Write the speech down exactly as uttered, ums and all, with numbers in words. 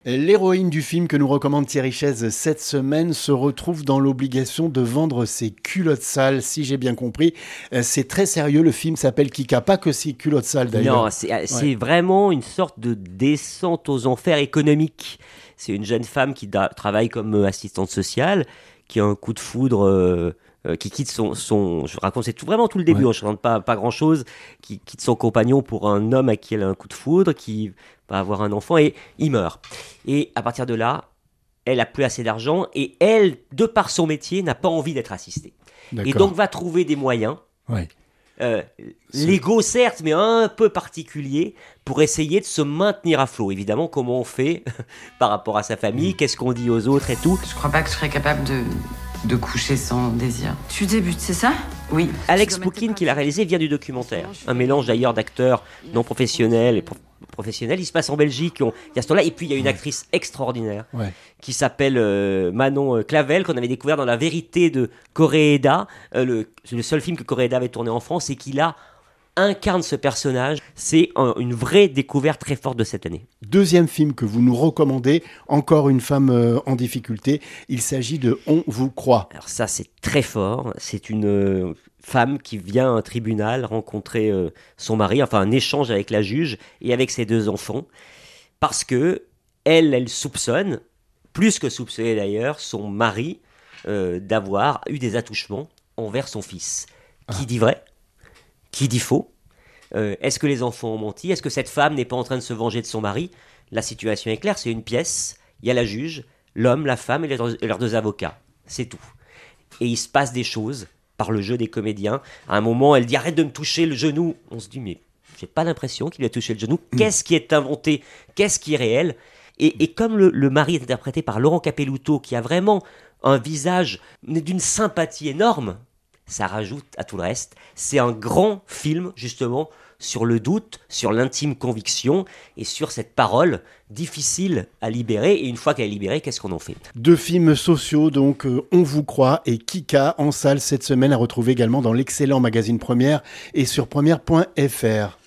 L'héroïne du film que nous recommande Thierry Chaise cette semaine se retrouve dans l'obligation de vendre ses culottes sales, si j'ai bien compris. C'est très sérieux, le film s'appelle Kika, pas que ses culottes sales d'ailleurs. Non, c'est, c'est Ouais. vraiment une sorte de descente aux enfers économiques. C'est une jeune femme qui da- travaille comme euh, assistante sociale, qui a un coup de foudre, euh, euh, qui quitte son, son... Je raconte, c'est tout, vraiment tout le début, Ouais. hein, je ne raconte pas, pas grand-chose, qui quitte son compagnon pour un homme à qui elle a un coup de foudre, qui va avoir un enfant, et il meurt. Et à partir de là, elle a plus assez d'argent, et elle, de par son métier, n'a pas envie d'être assistée. Et D'accord. donc va trouver des moyens, Ouais. euh, C'est- légaux certes, mais un peu particuliers, pour essayer de se maintenir à flot. Évidemment, comment on fait par rapport à sa famille, qu'est-ce qu'on dit aux autres et tout. Je crois pas que je serais capable de, de coucher sans désir. Tu débutes, c'est ça? Oui. Alex Poukine, qui l'a réalisé, vient du documentaire. Un mélange d'ailleurs d'acteurs non professionnels et pro- professionnels. Il se passe en Belgique, on- il y a ce temps-là. Et puis il y a une actrice extraordinaire Ouais. qui s'appelle euh, Manon euh, Clavel, qu'on avait découvert dans La Vérité de Koreeda, euh, le, c'est le seul film que Koreeda avait tourné en France, et qui là incarne ce personnage. C'est un- une vraie découverte très forte de cette année. Deuxième film que vous nous recommandez, encore une femme euh, en difficulté. Il s'agit de On vous croit. Alors ça, c'est très fort. C'est une euh, femme qui vient à un tribunal rencontrer euh, son mari, enfin un échange avec la juge et avec ses deux enfants, parce que elle, elle soupçonne, plus que soupçonner d'ailleurs, son mari euh, d'avoir eu des attouchements envers son fils. Qui dit vrai? Qui dit faux? Euh, Est-ce que les enfants ont menti? Est-ce que cette femme n'est pas en train de se venger de son mari? La situation est claire, c'est une pièce, il y a la juge, l'homme, la femme et leurs, et leurs deux avocats. C'est tout. Et il se passe des choses par le jeu des comédiens. À un moment, elle dit « Arrête de me toucher le genou !» On se dit « Mais j'ai pas l'impression qu'il lui a touché le genou. Qu'est-ce qui est inventé? Qu'est-ce qui est réel ?» Et, et comme le, le mari est interprété par Laurent Capelluto, qui a vraiment un visage d'une sympathie énorme, ça rajoute à tout le reste. C'est un grand film, justement, sur le doute, sur l'intime conviction et sur cette parole difficile à libérer. Et une fois qu'elle est libérée, qu'est-ce qu'on en fait? Deux films sociaux, donc euh, On vous croit et Kika, en salle cette semaine, à retrouver également dans l'excellent magazine Première et sur première point f r.